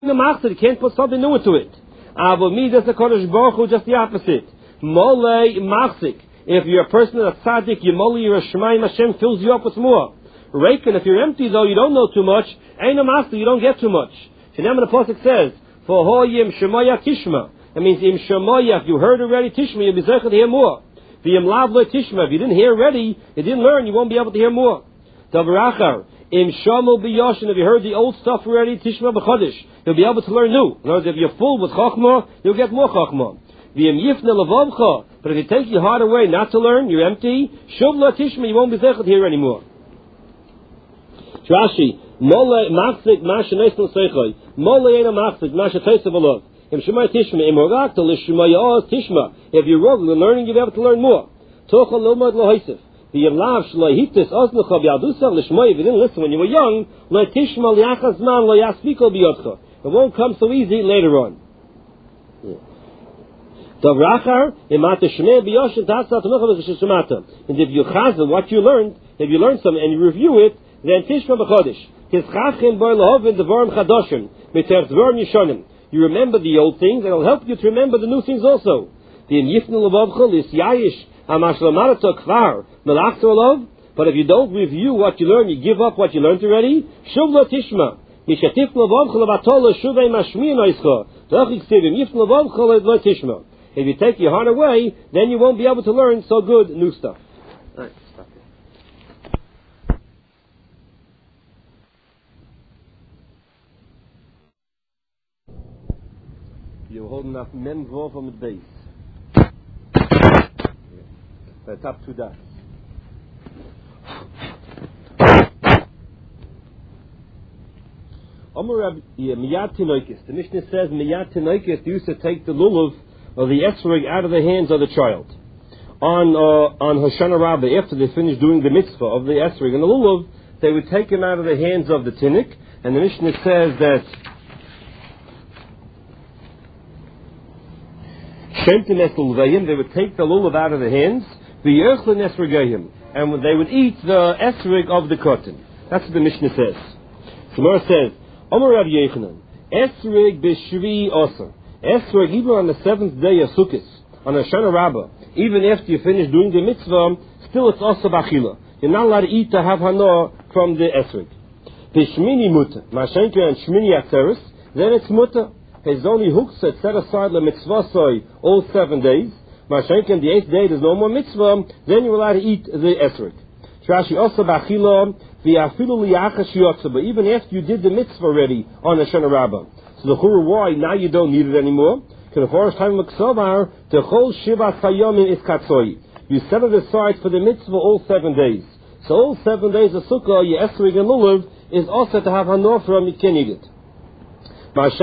the master, you can't put something new into it. But me, that's the Kodesh Baruch Hu, just the opposite. Molei machzik. If you're a person that's tzaddik, you molei, you're a Shemayim, Hashem fills you up with more. Reikin, if you're empty though, you don't know too much, ain't a master, you don't get too much. Shenam the Pasuk says, for hoyim shemaya tishma. That means im shemaya, if you heard already tishma, you'll be zeichet to hear more. V'im lavle tishma, if you didn't hear already, you didn't learn, you won't be able to hear more. Tavarachar, im shamu b'yoshin, if you heard the old stuff already, tishma b'chodesh, you'll be able to learn new. In other words, if you're full with chachma, you'll get more chachma. V'im yifne levavcha, but if you take your heart away not to learn, you're empty, shuv la tishma, you won't be zeichet to hear anymore. Rashi, Mole machzik masha neisel seichoi. Mole ena machzik masha teisav alov. Im shemay tishma, im horakta l'shemay oz tishma. If you're wrong in learning, you'll be able to learn more. Tochel lomad lo haisef. V'yem lav shloi hitis oznecha b'yadusach l'shemay. If you didn't listen when you were young, lo tishma li'achaz man lo yaspiko b'yotcha. It won't come so easy later on. Davrachar, imata shemay b'yoshin tatzat t'nucha v'shishemata. And if you chazel what you learned, if you learn something and you review it, then tishma b'chodesh. You remember the old things, and it'll help you to remember the new things also. But if you don't review what you learn, you give up what you learned already. If you take your heart away, then you won't be able to learn so good new stuff. You're holding up men draw from the base. The top two dots. Miyat Tinoikis. The Mishnah says Miyat Tinoikis used to take the lulav or the esrog out of the hands of the child. On Hoshana Rabbah, after they finished doing the mitzvah of the esrog and the lulav, they would take him out of the hands of the tinnik, and the Mishnah says that they would take the lulav out of the hands, and they would eat the esrog of the cotton. That's what the Mishnah says. Gemara says, Omer Rav Yechanan, esrog b'shvi osar. Esrog even on the seventh day of Sukkot, on Hoshana Rabbah, even after you finish doing the mitzvah, still it's osar b'achila. You're not allowed to eat to have hana from the esrog. B'shmini muta, mashenka and shmini atzeres, then it's muta. His only hooks set aside the mitzvah soy all 7 days. Mashenkin, the 8th day, there's no more mitzvah, then you're allowed to eat the esrog. Trashi also b'achila v'afilu li'achas yotza, but even after you did the mitzvah already on Hoshana Rabbah. So the chura, why now you don't need it anymore? Because the first time l'ksovar, the whole shiva sayomin is katzoi. You set it aside for the mitzvah all 7 days. So all 7 days of sukkah, your esrog and lulav is also to have hanor from, you can eat it. What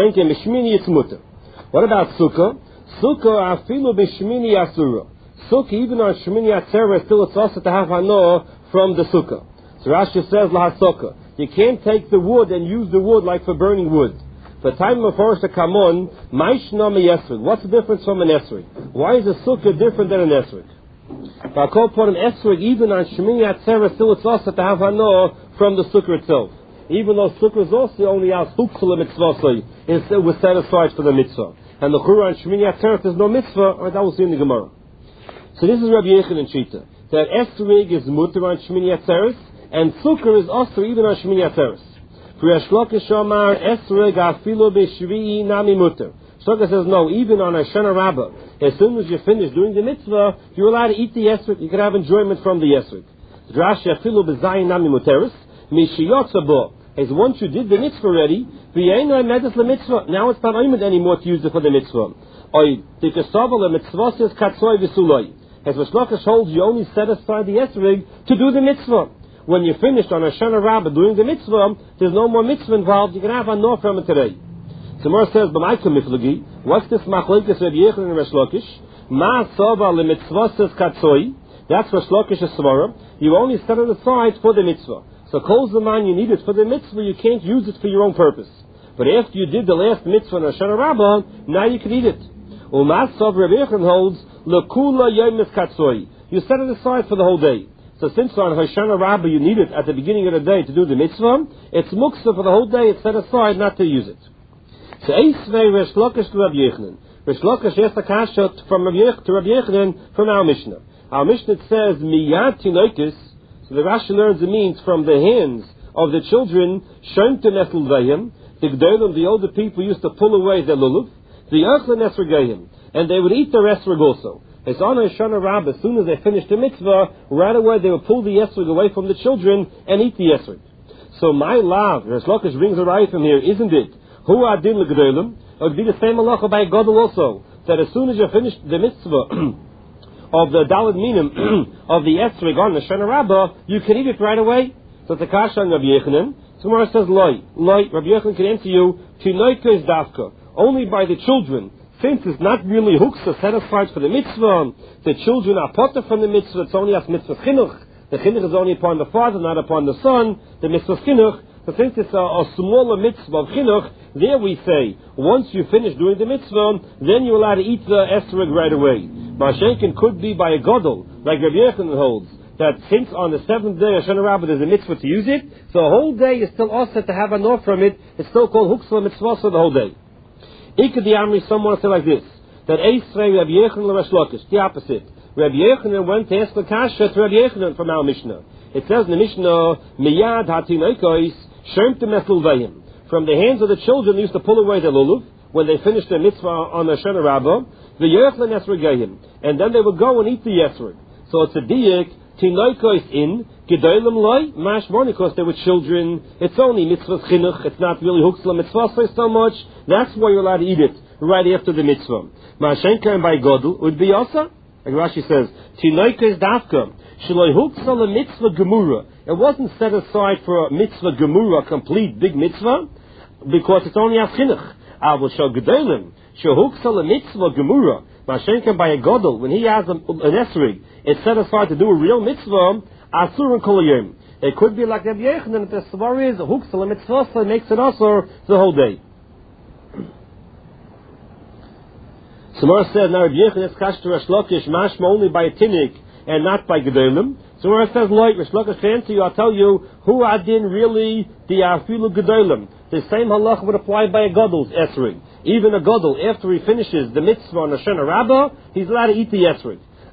about sukkah? Sukkah afilu b'shmini asura. Sukkah even on shmini atzera still it's also to have hano from the sukkah. So Rashi says lahasukkah. You can't take the wood and use the wood like for burning wood. For time of first to come on, maishna esrog. What's the difference from an esrog? Why is a sukkah different than an esrog? I call upon an esrog even on shmini atzera still it's also to have hano from the sukkah itself. Even though sukkah is also only out hukzul mitzvah, it was set aside for the mitzvah. And the chura and shmini atzeret there's no mitzvah, or that will see in the Gemara. So this is Rabbi Yechanan Shita, that esrog is mutter on shmini atzeret, and sukkah is also even on shmini atzeret. For Yashlokish Omar, esrog afilu b'shvi'i nami mutter. Shloka says no, even on Hoshana Rabbah, as soon as you finish doing the mitzvah, you're allowed to eat the esrog, you can have enjoyment from the esrog. Drashi afilu b'zayin nami muteris, mishiyotza bo. As once you did the mitzvah already, now it's not oimid anymore to use it for the mitzvah. As Rishlokish holds, you only set aside the esrog to do the mitzvah. When you're finished on Hoshana Rabbah doing the mitzvah, there's no more mitzvah involved, you can have a no from it today. Gemara says, what's this machlokes Rabbi Yechanan and Rishlokish? Ma sova lemitzvah katzoi. That's Rishlokish's svara. You only set it aside for the mitzvah. So kol zaman you need it for the mitzvah, you can't use it for your own purpose. But after you did the last mitzvah on Hoshana Rabbah, now you can eat it. U'masav Rabbi Yechanan holds, lekula yom katzoi. You set it aside for the whole day. So since on Hoshana Rabbah you need it at the beginning of the day to do the mitzvah, it's muksa for the whole day, it's set aside not to use it. So Eisvei Resh Lakish to Rabbi Yochanan. Resh Lakish asked the kasha from Rabbi Yochanan from our Mishnah. Our Mishnah says Miyad Tinoikis. So the Rashi learns it means from the hands of the children. Shomtem Esel Vayim. The Gdolim, the older people, used to pull away their lulav. The Yochanan Esrogayim, and they would eat their esrog also. It's on a Shana Rabbah, as soon as they finished the mitzvah, right away they would pull the esrog away from the children and eat the esrog. So my love, Resh Lakish brings a right from here, isn't it? Hu adin l'gedolim. It would be the same halacha by a gadol also, that as soon as you finish the mitzvah of the daled minim of the esrog on the Shana Rabbah, you can eat it right away. So it's a kasha on Rabbi Yochanan. So Gemara says, Loi, Rabbi Yochanan can answer you, Tinoika is dafka, only by the children. Since it's not really huksa set aside for the mitzvah, the children are potter from the mitzvah, it's only as mitzvah chinuch. The chinuch is only upon the father, not upon the son, the mitzvah chinuch. So since it's a smaller mitzvah of chinuch, there we say, once you finish doing the mitzvah, then you're allowed to eat the esrog right away. Mashenkin could be by a gadol, like Rabbi Yochanan holds, that since on the seventh day of Shana Rabbah there's a mitzvah to use it, so the whole day is still also to have a nor from it, it's still called huksa mitzvah for the whole day. Ikadi Amri, someone say like this, that Eisrei Rabbi Yochanan Resh Lakish, the opposite. Rabbi Yochanan went to ask the kasha to Rabbi Yochanan from our Mishnah. It says in the Mishnah, Miyad hatinoikos shomtem esel vayim. From the hands of the children they used to pull away their lulav when they finished their mitzvah on the Shana Rabbah, the Yochanan esrogayim, and then they would go and eat the esrog. So it's a diak. Tinoikos in gedolim loy mashmon, because they were children. It's only mitzvah chinuch. It's not really huksla mitzvah so much. That's why you're allowed to eat it right after the mitzvah. Mashenka and by godel would be also. Like Rashi says, Tinoikos dafka shloi huksla mitzvah gemura. It wasn't set aside for a mitzvah gemura, complete big mitzvah, because it's only as chinuch. Avol shel gedolim shehuksla mitzvah gemura. Mashenka by a gadol, when he has an esrig, it's set aside to do a real mitzvah, asur and kol yom. It could be like Rabbi Yochanan, if the svar is a huksal mitzvah, so it makes it asur the whole day. Samar says, now Rabbi Yochanan is kash to Resh Lakish, mashma only by a tinik, and not by gedolim. Samar says, loy, Resh Lakish can answer you, I'll tell you, who adin really the afilu gedolim. The same halach would apply by a gadol's esrig. Even a gadol, after he finishes the mitzvah on the Shana Rabbah, he's allowed to eat the esrig.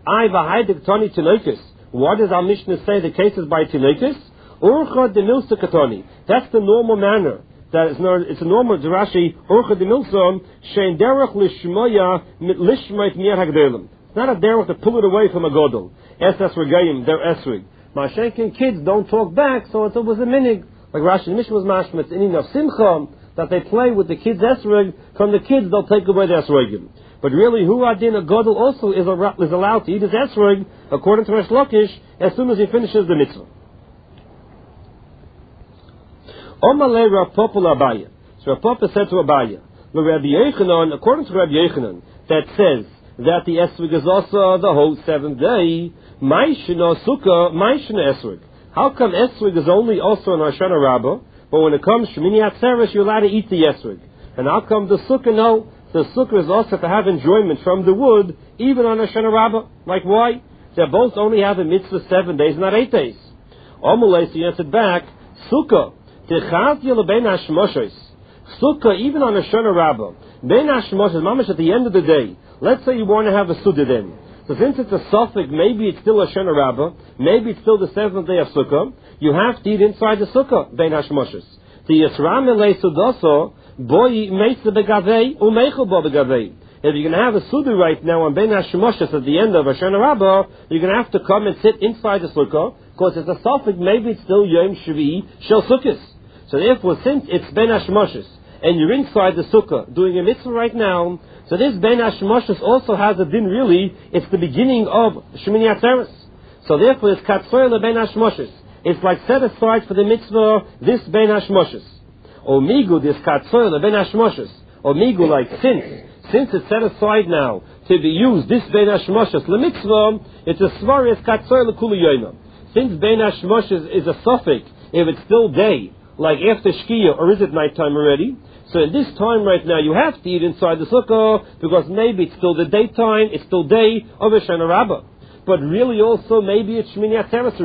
What does our Mishnah say the case is by tinoikis? Urcha de milsa katoni. That's the normal manner. It's a normal Rashi. Urcha de milsa shein derech lishmoya lishmoit mier hagdelim. It's not a derech to pull it away from a gadol. Esas regayim, their esrig. Mashenkin kids don't talk back, so it was a minig. Like Rashi, the Mishnah was mashma. It's in of simcha that they play with the kids' esrog. From the kids, they'll take away the esrogim. But really, hu adin a gadol also is allowed to eat his esrog, according to Resh Lakish, as soon as he finishes the mitzvah. Omalei Rav Papa Abaya. So Rav Papa said to Abaya, Rabbi Yochanan, according to Rabbi Yochanan, that says that the esrog is also the whole seventh day. Ma'ishna sukkah, ma'ishna esrog. How come esrog is only also in Shana Rabbah, but when it comes Shmini Atzeres, you're allowed to eat the esrog? And how come the sukkah, no? The sukkah is also to have enjoyment from the wood, even on Shana Rabbah. Like why? They both only have a mitzvah 7 days, not 8 days. Omulei, so he answered back, sukkah, techavya lebein hashmoshes. Sukkah, even on Shana Rabbah, bein hashmoshes, mamash at the end of the day. Let's say you want to have a sukkah then. So since it's a suffix, maybe it's still a Shana Rabbah, maybe it's still the 7th day of Sukkah, you have to eat inside the Sukkah, bein hashmoshes. The Yisram elei sudaso, boi meisa begavei, umeichel bo begavei. If you're going to have a Suda right now on bein hashmoshes at the end of a Shana Rabbah, you're going to have to come and sit inside the Sukkah, because it's a suffix, maybe it's still Yom Shvi Shel Sukkos. So therefore, since it's bein hashmoshes, and you're inside the Sukkah, doing a mitzvah right now, so this bein hashmoshes also has a din really, it's the beginning of Shmini Atzeres. So therefore, it's katsoy le bein hashmoshes. It's like set aside for the mitzvah, this bein hashmoshes. Or migu, this katsoy le bein hashmoshes. Or migu, like since it's set aside now to be used, this bein hashmoshes le mitzvah, it's a svaris katsoy le kuli yoyna. Since bein hashmoshes is a suffix, if it's still day, like after Shkia, or is it nighttime already? So in this time right now, you have to eat inside the sukkah, because maybe it's still the daytime, it's still day of a Shana Rabbah. But really also, maybe it's Shmini Atzeres already.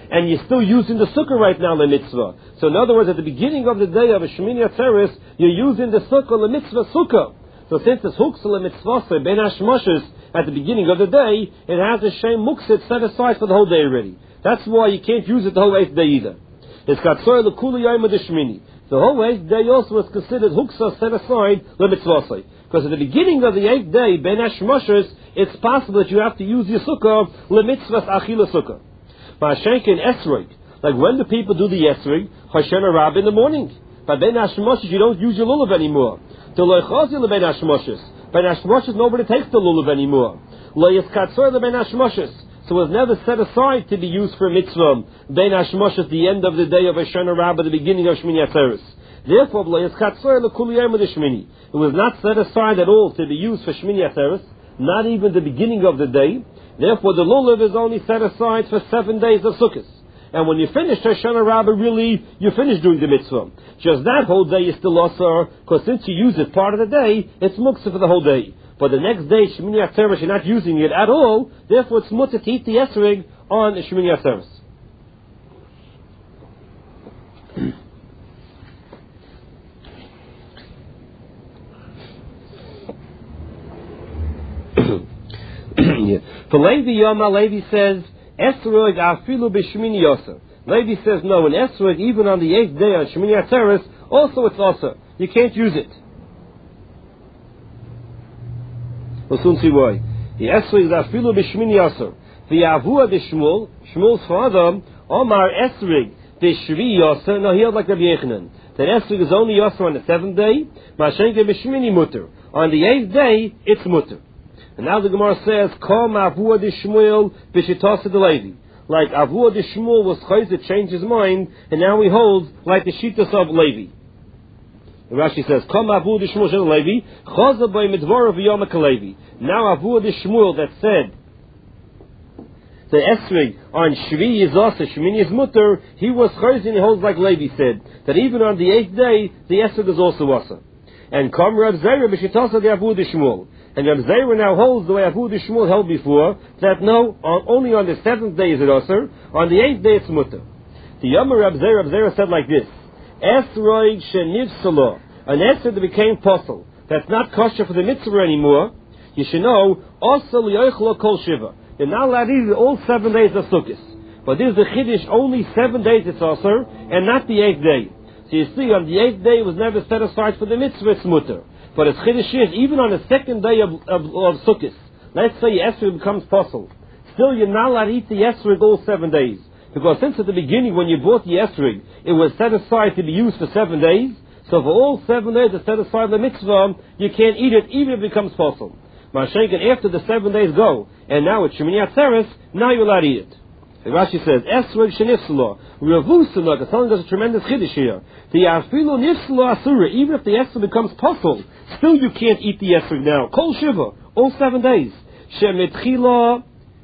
and you're still using the sukkah right now, the mitzvah. So in other words, at the beginning of the day of a Shemini Atzeres, you're using the sukkah, the mitzvah sukkah. So since it's huksel mitzvah, ben hashmoshes, at the beginning of the day, it has a shem muksit set aside for the whole day already. That's why you can't use it the whole 8th day either. It's katsoy l'kuli yom Shemini. The whole 8th day also is considered huksa set aside le mitzvah. Because at the beginning of the 8th day, ben hashmoshes, it's possible that you have to use your sukkah le mitzvah achila sukkah. Ma'ashenkin esrog, like when the people do the esrog, Hoshana Rabbah in the morning. By ben hashmoshes, you don't use your lulav anymore. The loichazi le ben hashmoshes. Ben hashmoshes, nobody takes the lulav anymore. Lo yiskatzoy le ben hashmoshes. So it was never set aside to be used for mitzvah. Ben hashmoshes, the end of the day of Hoshana Rabbah, the beginning of Shmini Atzeres. Therefore, lo yiskatzoy le kuli yom Shmini. It was not set aside at all to be used for Shmini Atzeres, not even the beginning of the day. Therefore, the lulav is only set aside for 7 days of Sukkot. And when you finish Hoshana Rabbah, really, you finish doing the mitzvah. Just that whole day is still asur, because since you use it part of the day, it's muktzah for the whole day. But the next day, Shemini Atzeres, you're not using it at all, therefore it's mutter to eat the esrog on Shemini Atzeres. For Levi Yoma, Levi says, esrog afilu b'Shemini Yosef. Levi says, no, an esrog, even on the 8th day on Shemini Atzeres, also it's asur. You can't use it. We'll soon see why. The esrog is afilu b'Shemini Yosef. The avua de Shmuel, Shmuel's father, Omar esrog b'Shvi Yosef. No, he held like Rabbi Yechanan. That esrog is only Yosef on the 7th day. Mashenke b'Shemini mutter. On the 8th day, it's mutter. And now the Gemara says, Kom avua de Shmuel b'Shitasa de Levi. Like avua de Shmuel was chayz to change his mind, and now he holds like the Shitas of Levi. And Rashi says, Kom avua de Shmuel shel Levi, chaza by midvor of Yom Levi. Now avua de Shmuel that said the esrog on Shvi is also Shemini is mutter, he was chayz and he holds like Levi said, that even on the 8th day, the esrog is also asa. And Kom Reb Zera b'Shitasa de avua de Shmuel. And Reb Zera now holds the way Abu de Shmuel held before, that no, only on the 7th day is it osir, on the 8th day it's mutter. The Yomer Reb Zera said like this, esrog shenivsalo, an esrog that became posel, that's not kosher for the mitzvah anymore, you should know, osel yoichlo kol shiva. You're not allowed to eat all 7 days of Sukkot. But this is the Chiddush, only 7 days it's osir, and not the 8th day. So you see, on the 8th day it was never set aside for the mitzvah, it's mutter. But it's Chiddush is, even on the 2nd day of Sukkot, let's say esrog becomes posel, still you're not allowed to eat the esrog all 7 days. Because since at the beginning when you bought the esrog, it was set aside to be used for 7 days, so for all 7 days it's set aside the mitzvah, you can't eat it even if it becomes posel. Mashenkin, after the 7 days go, and now it's Shemini Atzeres, now you're allowed to eat it. And Rashi says, esrog shenifsalo, revusalo, it's telling us a tremendous Chiddush here. The afilu nifsalo asura, even if the esrog becomes posel, still you can't eat the esrog now. Kol shiva, all 7 days. Shemitchila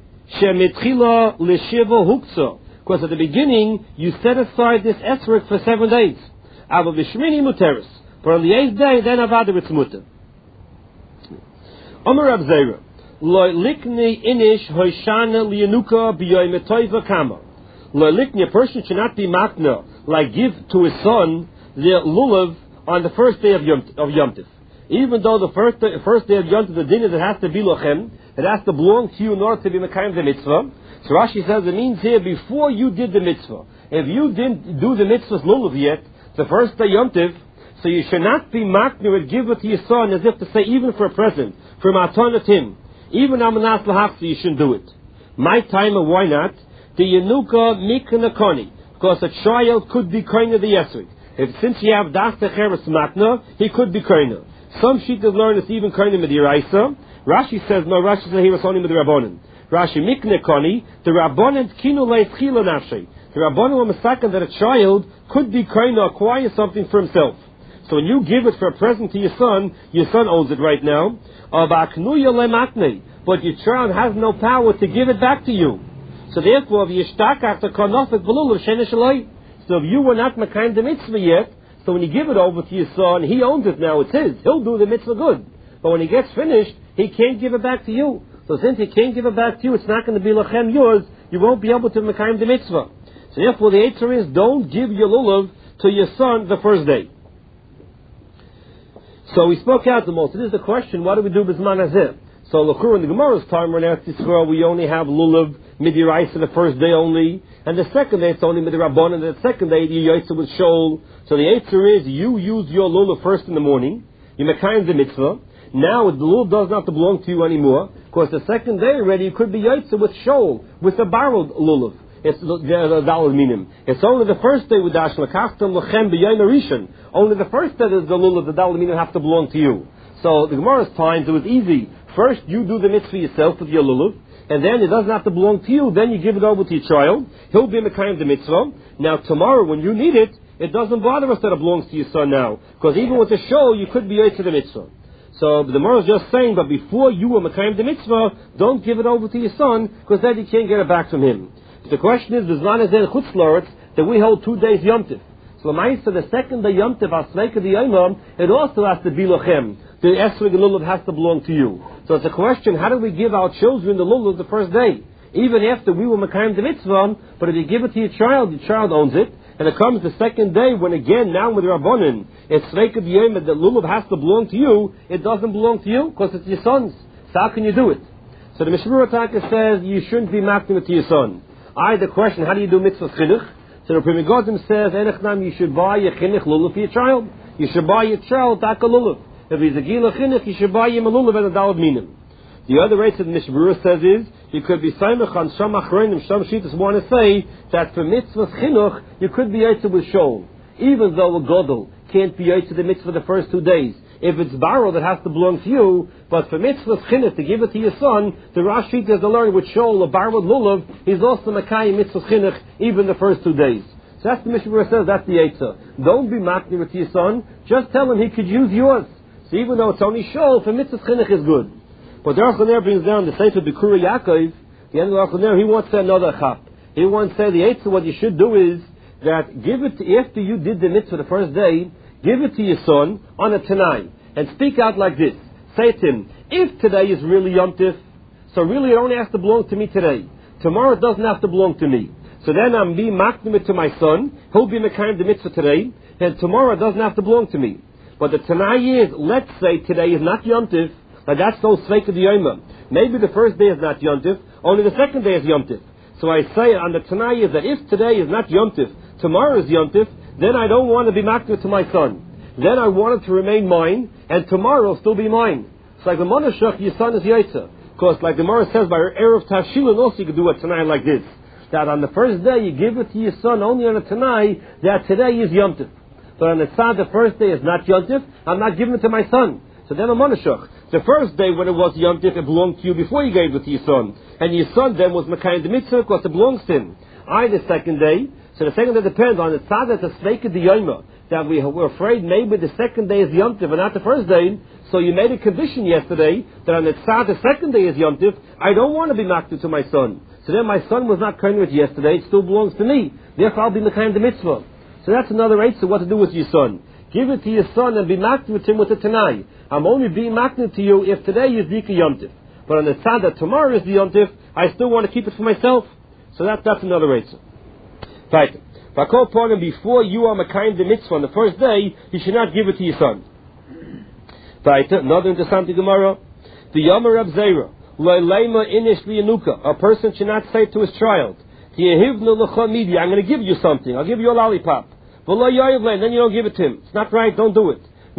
l'shiva huksa. Because at the beginning, you set aside this esrog for 7 days. Ava b'shmini muteris. But on the 8th day, then avada it's muter. Amar Reb Zera, lo likni inish hoshana liyanuka b'yoyim toiva kama. Lo likni, a person should not be makna, like give to his son the lulav on the first day of Yom Tif. Even though the first day of Yom Tov, the din is it has to be lochem, it has to belong to you in order to be mekayim the mitzvah. So Rashi says it means here, before you did the mitzvah, if you didn't do the mitzvah's lulav yet, the first day Yom Tov, so you should not be makna and give it to your son as if to say, even for a present, from atonat him, even amanas lahafsi, you shouldn't do it. My time, or why not? The yenuka mikna koni, because a child could be koina the yesrik. Since you have das techeres makna, he could be koina. Some shittas learn it's even koina midiraisa. Rashi says no. Rashi says he was only with the rabbanon. Rashi mikne koni, the rabbanon kinu leitzchila nafshe. The rabbanon were mistaken that a child could be koina, acquire something for himself. So when you give it for a present to your son owns it right now. But your child has no power to give it back to you. So therefore, so if you were not makayim the mitzvah yet, so when you give it over to your son, he owns it now, it's his. He'll do the mitzvah good. But when he gets finished, he can't give it back to you. So since he can't give it back to you, it's not going to be lachem yours. You won't be able to makayim the mitzvah. So therefore the answer is, don't give your lulav to your son the first day. So we spoke out the most. It is the question, what do we do with Zman Hazeh? So L'chur in the Gemara's time, we're in Eretz Yisrael, we only have lulav midiraisa the first day only, and the second day it's only midirabban, and the second day you yaitza with shol. So the answer is, you use your lulav first in the morning, you mekayim the mitzvah. Now the lulav does not belong to you anymore, because the second day already you could be yaitza with shol, with a borrowed lulav. It's the minim. It's only the first day with dash lakachtam lechem b'yayim rishon. Only the first day is the lulav, the dalal minim have to belong to you. So the Gemara's times it was easy. First you do the mitzvah yourself with your lulav, and then it doesn't have to belong to you. Then you give it over to your child. He'll be mekayim the mitzvah. Now tomorrow when you need it, it doesn't bother us that it belongs to your son now, because even with the shol you could be yaitz to the mitzvah. So the Gemara is just saying, but before you were mekayim the mitzvah, don't give it over to your son, because then you can't get it back from him. The question is, Zman Hazeh chutz la'aretz, that we hold 2 days Yom Tiv. So the second day Yom Tiv, Asmeika the Yomam, it also has to be lochem. The esrog lulav has to belong to you. So it's a question, how do we give our children the lulav the first day? Even after we were mekayim the mitzvah, but if you give it to your child owns it, and it comes the second day when again, now with Rabbanan, it's Sveika the Yomam, the lulav has to belong to you, it doesn't belong to you, because it's your son's. So how can you do it? So the Mishmur Taka says, you shouldn't be makdim it to your son. The question, how do you do mitzvah chinuch? So the Pri Megadim says, Enechnam, you should buy a chinuch lulav for your child. You should buy your child taka lulav. If he's a gila chinuch, you should buy him a lulav and a dalad minim. The other rates that the Mishmur says is, you could be saimach on sham achronim, sham shitas want to say that for mitzvah chinuch, you could be yaitza with shol. Even though a godel can't be yaitza the mitzvah the first 2 days. If it's borrowed, it has to belong to you. But for mitzvah chinuch, to give it to your son, the Rashi has to learn with shol, a borrowed lulav, he's also makayim mitzvah chinuch, even the first 2 days. So that's the Mishmur says, that's the Eitzah. Don't be maknim to your son, just tell him he could use yours. So even though it's only shol, for mitzvah chinuch is good. But the Aruch LaNer brings down the Sefer Bikura Yaakov, the end of the Aruch LaNer, he wants to say another chap. He wants to say the Eitzah, what you should do is, that give it, after you did the mitzvah the first day, give it to your son on a Tanai, and speak out like this. Say to him, if today is really Yom Tif, so really it only has to belong to me today. Tomorrow it doesn't have to belong to me. So then I'm being makdim it to my son, he'll be mekayim the mitzvah today, and tomorrow it doesn't have to belong to me. But the Tanai is, let's say today is not Yom Tif, now that's no sveik of the Yoma. Maybe the first day is not Yom Tif, only the second day is Yom Tif. So I say on the Tanai is that if today is not Yom Tif, tomorrow is Yom Tif, then I don't want to be makdim to my son. Then I want it to remain mine, and tomorrow will still be mine. It's like the Monashach, your son is Yaitza. Because like the Gemara says, by Erev Tashilin also you can do a Tanai like this. That on the first day you give it to your son only on a Tanai, that today is Yom Tif. But on the Tzad, the first day is not Yom Tif, I'm not giving it to my son. So then a Monashach. The first day when it was Yom Tif, it belonged to you before you gave it to your son. And your son then was Mekayim the Mitzvah because it belongs to him. The second day, so the second day depends on the Tzad that's a Sveik of the Yoma. That we're afraid maybe the second day is Yom Tif and not the first day. So you made a condition yesterday that on the Tzad the second day is Yom Tif. I don't want to be makdim to my son. So then my son was not kohen with yesterday. It still belongs to me. Therefore I'll be mekayim the mitzvah. So that's another answer what to do with your son. Give it to your son and be makdim with him with the Tanai. I'm only being makdim to you if today is Dika Yom Tif. But on the Tzad that tomorrow is the Yom Tif, I still want to keep it for myself. So that's another answer. Right. Before you are mekayim the mitzvah on the first day, you should not give it to your son. Right. Another interesting Gemara. The Yomer Rab Zera. A person should not say to his child, I'm going to give you something. I'll give you a lollipop. Then you don't give it to him. It's not right. Don't do it.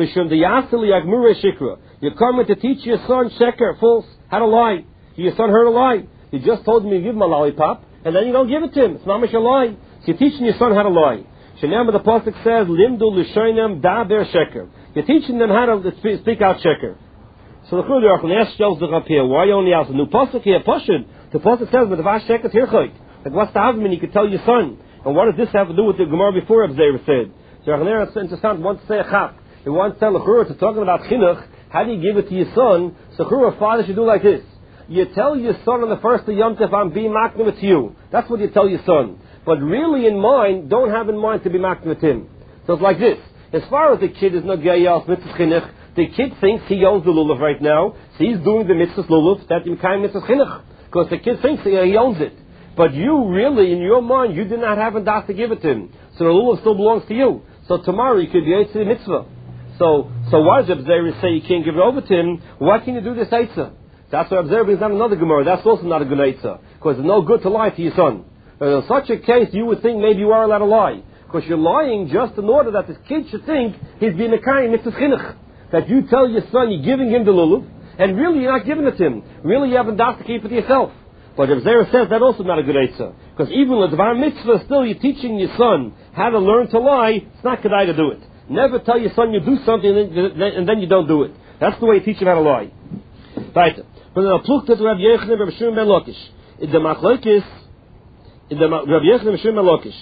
You're coming to teach your son sheker, false, how to lie. Your son heard a lie. You just told me to give him a lollipop, and then you don't give it to him. It's mamish a lie. So you're teaching your son how to lie. Shenam, the pasuk says, "Limdu l'shoinem daber sheker." You're teaching them how to speak out sheker. So the Chulei Aruch shows the up here. Why only else? The new pasuk here, Pashid. The pasuk says, "But the vash sheker tirchoik." Like what's the argument? You could tell your son. And what does this have to do with the Gemara before Abzera said? So Aruch it's interesting. Wants to say a chap. He wants to tell the Churah to talking about chinuch. How do you give it to your son? So Churah, father should do like this. You tell your son on the first of Yom Tov, I'm being makdim it to you. That's what you tell your son. But really in mind, don't have in mind to be makdim with him. So it's like this. As far as the kid is not gayal mitzvah chinuch, the kid thinks he owns the lulav right now, so he's doing the mitzvah lulav, that you kind mitzvah chinuch. Because the kid thinks he owns it. But you really, in your mind, you did not have a das to give it to him. So the lulav still belongs to you. So tomorrow you could be eitzah the mitzvah. So why does Abzera say you can't give it over to him? Why can't you do this eitzah? That's why Abzera brings down another Gemara. That's also not a good eitzah. Because it's no good to lie to your son. In such a case, you would think maybe you are allowed to lie. Because you're lying just in order that this kid should think he's being a kind mitzvah chinuch. That you tell your son you're giving him the lulav, and really you're not giving it to him. Really you haven't das to keep it to yourself. But if Zera says that also not a good eitzah. Because even with Dvar Mitzvah, still you're teaching your son how to learn to lie, it's not good to do it. Never tell your son you do something and then you don't do it. That's the way you teach him how to lie. Right. But the Plukta to Rabbi Yochanan Rabbi Shimon ben Lakish. In the Machlokes, Rabbi Yochanan Rabbi Shimon ben Lakish.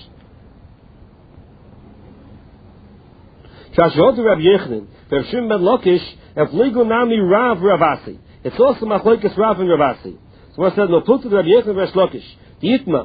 Shashot to Rabbi Yochanan Rabbi Shimon ben Lakish, if Ligu Nami Rav Ravasi. It's also Machlokes Rav and Ravasi. So what says, no Plukta to Rabbi Yochanan Rabbi Lakish. The Yitma.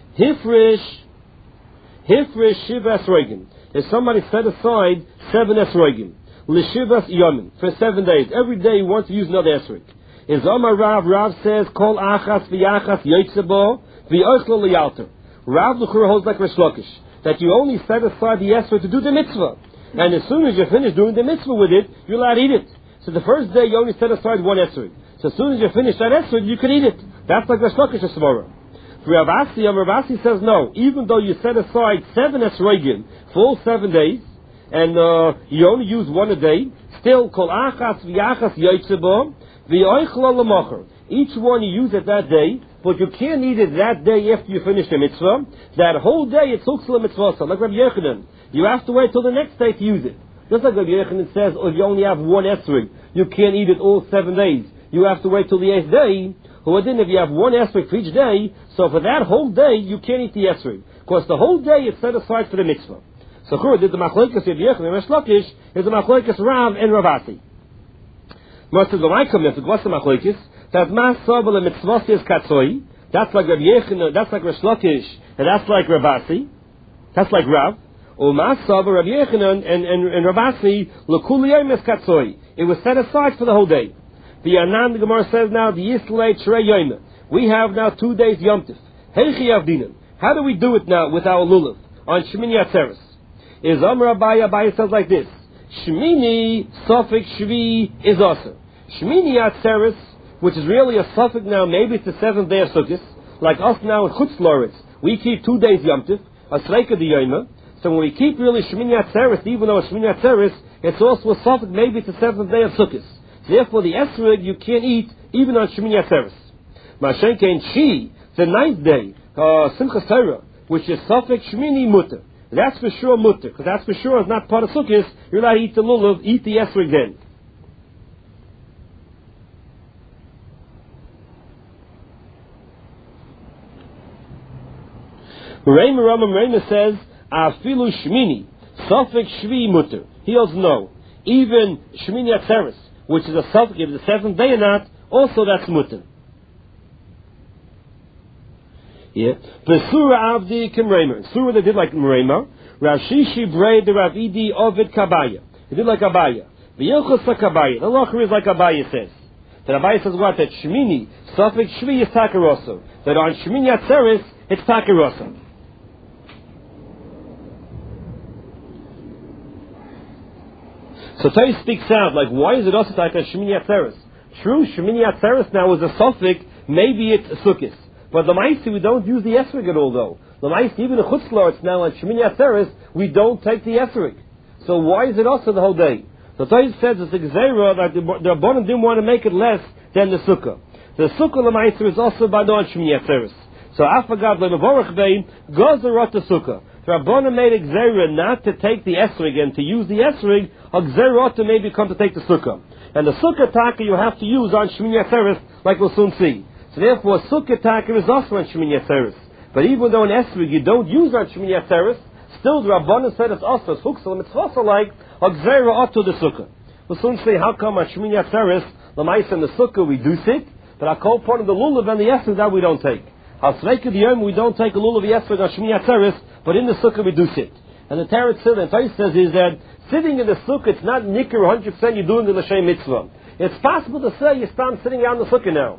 Hifresh Shiva Esrogim. If somebody set aside 7 Esrogim, L'Shivas Yomin, for 7 days, every day he wants to use another Esrog. Is Omar Rav says, Kol Achas V'Yachas Yotzebo V'Ochlo L'Yalter. Rav L'Chur holds like Resh Lakish, that you only set aside the Esrog to do the mitzvah. And as soon as you finish doing the mitzvah with it, you're allowed to eat it. So the first day you only set aside 1 Esrog. So as soon as you finish that Esrog, you can eat it. That's like Resh Lakish Tomorrow. Rav Asi says no. Even though you set aside 7 esrogim for all 7 days, and you only use 1 a day, still kol achas v'yachas yotzebo v'oichlo l'mocher. Each one you use it that day, but you can't eat it that day after you finish the mitzvah. That whole day it's uksel mitzvah. Like Rabbi Yochanan, you have to wait till the next day to use it. Just like Rabbi Yochanan says, if you only have 1 esrog, you can't eat it all 7 days. You have to wait till the 8th day. If you have 1 esrog for each day, so for that whole day you can't eat the esrog, because the whole day is set aside for the mitzvah. So Chur did the machlokes of Yochanan and Resh Lakish is the machlokes Rav and Ravasi. Most of the Maikamif, what's the machlokes? That Masabel and Mitzvot is Katzoi. That's like Rabbi Yochanan, that's like Resh Lakish, and that's like Ravasi. That's like Rav. Or Masabel, Rabbi Yochanan and Ravasi, L'Kuliyim is Katzoi. It was set aside for the whole day. The Anand Gemara says now, the Yislei Trei Yoyma. We have now 2 days Yom Tif. Heichi Avdinim. How do we do it now with our lulav on Shemini Atzeres? Is Amar Abaya says like this: Shemini Sofik Shvi is also Shemini Atzeres, which is really a suffix now. Maybe it's the 7th day of Sukkot, like us now in Chutz Loretz. We keep 2 days Yom Tif, a Sleika Di Yoyma. So when we keep really Shemini Atzeres, even though it's Shemini Atzeres, it's also a suffix. Maybe it's the 7th day of Sukkot. Therefore, the esrog you can't eat even on Shemini Atzeres. Mashenkein Shi, the 9th day, Simchas Torah, which is suffix Shemini Mutter. That's for sure Mutter, because that's for sure is not part of Sukkot. You're allowed to eat the lulav, eat the esrog then. Rama says, Afilu Shemini, suffix Shvi Mutter. He also know, even Shemini Atzeres, which is a suffix, if it's the 7th day or not, also that's mutter. Yeah. The Surah Avdi Kimremer. Surah they did like Mremer. Rav Shishi Brei the Ravidi Ovid Kabaya. He did like Abaya. The Yilchus Kabaya. The Locher is like Abaya says. That Abaya says what? That Shemini, suffix Shvi is Takaroso. That on Shemini Atzeres, it's Takaroso. So Torah speaks out, like, why is it also like a Shemini Atzeres? True, Shemini Atzeres now is a suffix, maybe it's a Sukkot. But the Maisi, we don't use the esrog at all, though. The Maisi, even the Chutz Loretz now, like Shemini Atzeres, we don't take the esrog. So why is it also the whole day? So Torah says it's a Gzeira that the Rabbanan didn't want to make it less than the Sukkah. The Sukkah, the Maisi, is also by non Shemini Atzeres. So Afagad le'mevorach bein gozerot the Sukkah. The Rabbanan made a Gzeira not to take the esrog and to use the esrog, a Gzeira to maybe come to take the Sukkah. And the Sukkah taka you have to use on Shemini Atzeres, like we'll soon see. So therefore, Sukkah taka is also on Shemini Atzeres. But even though in esrog you don't use on Shemini Atzeres, still the Rabbanan said it's also, it's huksel, it's also like a Gzeira to the Sukkah. We'll soon see how come on Shemini Atzeres, the Ma'is and the Sukkah we do sit, but our whole part of the lulav and the esrog that we don't take. Al Sveika the Yom, we don't take a lulav esrog on Shemini Atzeres, but in the Sukkah we do sit. And the Teretz says, and Torah says is that sitting in the Sukkah, it's not nikkur 100% you're doing the L'Shem Mitzvah. It's possible to say you start sitting down in the Sukkah now.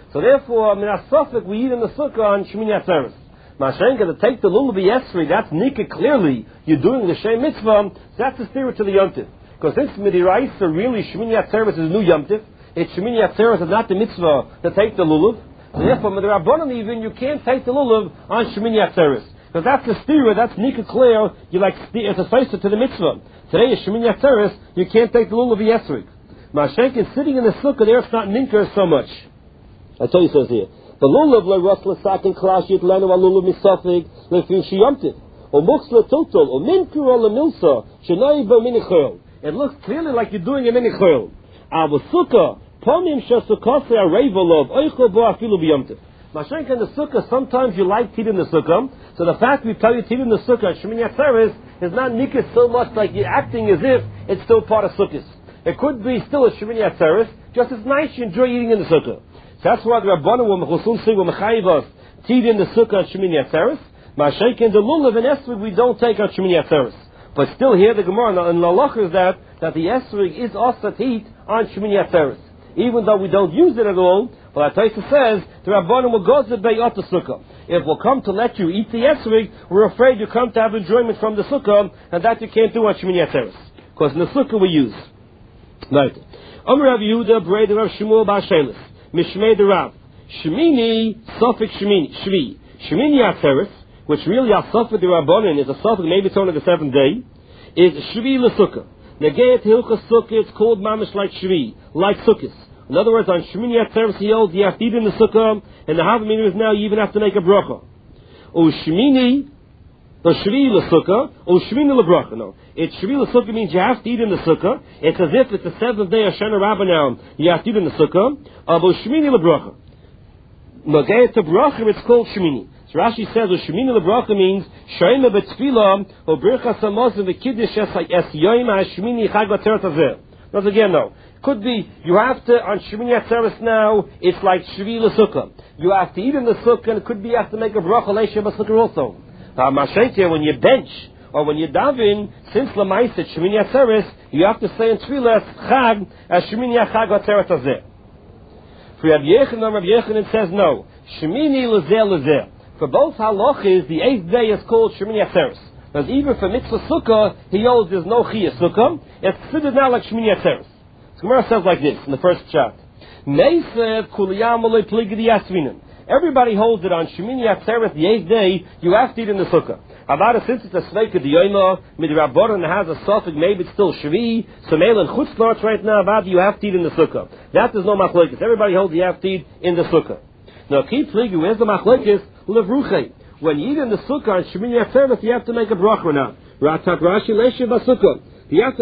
So therefore, Minasofik, we eat in the sukkah on Shemini Atzeres. Mashenka, to take the lulav yesri, that's nika clearly, you're doing the Shem Mitzvah, that's the spirit to the Yomtiv. Because since Midiraisa, really, Shemini Atzeres is a new Yomtiv, it's Shemini Atzeres is not the mitzvah to take the lulav. So therefore, Midirabbanan even, you can't take the lulav on Shemini Atzeres. Because that's the stira, that's nika clear, you like, it's a face to the mitzvah. Today is Shemini Atzeres, you can't take the lulav yesri. Mashenka, sitting in the sukkah there, it's not ninker so much. That's all he says here. The lulav le ros lesakin klashit lenu alulav misafig lefin shiyamtiv or mux letotol or minkur or lemilsa shenai b'minichol. It looks clearly like you're doing a minichol. Ava sukkah pomim shasukase arevolov oichol bo afilu b'yamtiv. Mashenka, in the sukkah, sometimes you like tit in the sukkah. So the fact we tell you tit in the sukkah Shemini Atzeres is not nikas so much like you're acting as if it's still part of sukkahs. It could be still a Shemini Atzeres, just as nice you enjoy eating in the sukkah. So that's why the Rabbanan will mechusun say will mechayivos tit in the sukkah at Shemini Atzeres. Mashenka, in the lulav and esrig we don't take out Shemini Atzeres. But still here the Gemara in Lalach is that the esrig is also tit on Shemini Atzeres. Even though we don't use it at all, but Taisa says the Rabbanan will go to the Beyot the sukkah. If we'll come to let you eat the esrig, we're afraid you come to have enjoyment from the sukkah, and that you can't do on Shemini Atzeres. Because in the sukkah we use. Right. Amr Rav Yehuda, Brei Rav Shmuel Ba'Shelis. Mishmei the Rav. Shemini, Sofik Shvi. Shemini Atzeres, which really are Sofik the Rabbanan, is a Sofik, maybe it's only the seventh day, is Shvi L'Sukkah. Negeit Hilchas Sukkah, it's called Mamish like Shvi, like Sukkahs. In other words, on Shemini Atzeres he holds, you have to eat in the Sukkah, and the Havamina is now, you even have to make a bracha. O Shemini, the Shvi L'Sukkah, O Shemini L'Bracha, no. It's Shvi L'Sukkah means you have to eat in the Sukkah. It's as if it's the seventh day of Shana Rabbah now, you have to eat in the Sukkah. O Shemini L'Bracha. Nagayat to Bracha, it's called Shemini. So Rashi says, O Shemini L'Bracha means, Shayma B'Tfilah, O Birchas HaMazon V'Kiddush Es Yoyim HaShemini Chag B'Atzeres Hazeh. Once again, no. Could be, you have to, on Shemini Atzeres now, it's like Shvi L'Sukkah. You have to eat in the Sukkah, and it could be you have to make a Bracha Leisha B'Sukkah also. Mashenke, when you bench, or when you daven, since Lamaisa Shemini Atzeres, you have to say in Tfilah Chag as Shemini Chag Atzeres Hazeh. For Rabbi Yechanan says no. Shemini L'Zeh. For both halachas, the eighth day is called Shemini Atzeres. Because even for Mitzvah Sukkah, he holds there's no Chiyah Sukkah. It's considered now like Shemini Atzeres. So Gemara says like this in the first chapter. Meisev Kuliyam Olei Pligdi Yasvinin. Everybody holds it on Shemini Atzeres, the eighth day, you have to eat in the sukkah. About it, since it's a Sveika D'Yoyma, Midrabbanan has a suffix, maybe it's still Shvi, so Meil and Chutzlart right now, about it, you have to eat in the sukkah. That is no machlekes. Everybody holds you have to eat in the sukkah. Now, keep thinking, where's the machlekes? Levruche. When you eat in the sukkah on Shemini Atzeres, you have to make a bracha now. Ratak Rashi Leisha B'Sukkah. You have to